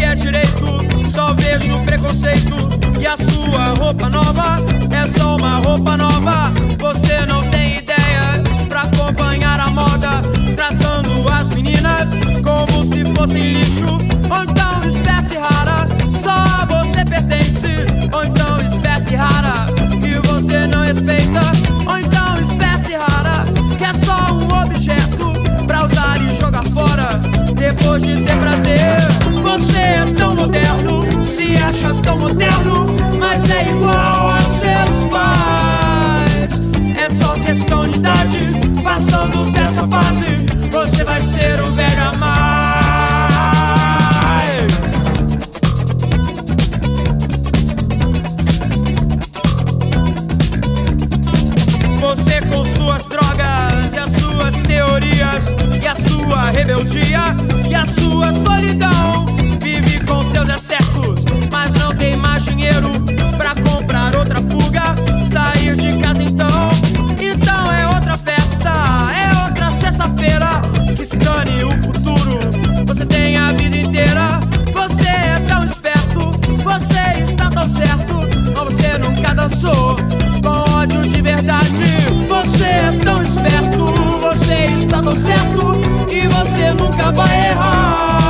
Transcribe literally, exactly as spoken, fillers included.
é direito, só vejo preconceito. E a sua roupa nova é só uma roupa nova. Você não tem ideia pra acompanhar a moda, tratando as meninas como se fossem lixo, ou então espécie rara, só você pertence. Ou então espécie rara, que você não respeita. Ou então espécie rara, que é só um objeto pra usar e jogar fora depois de ter prazer. Você é tão moderno, se acha tão moderno, mas é igual a seus pais. É só questão de idade, passando dessa fase, você vai ser um velho a mais. Você com suas drogas e as suas teorias, e a sua rebeldia e a sua solidão, vive com seus excessos, mas não tem mais dinheiro pra comprar outra fuga, sair de casa então. Então é outra festa, é outra sexta-feira, que se dane o futuro, você tem a vida inteira. Você é tão esperto, você está tão certo, mas você nunca dançou com ódio de verdade. Você é tão esperto, você está tão certo, e você nunca vai errar.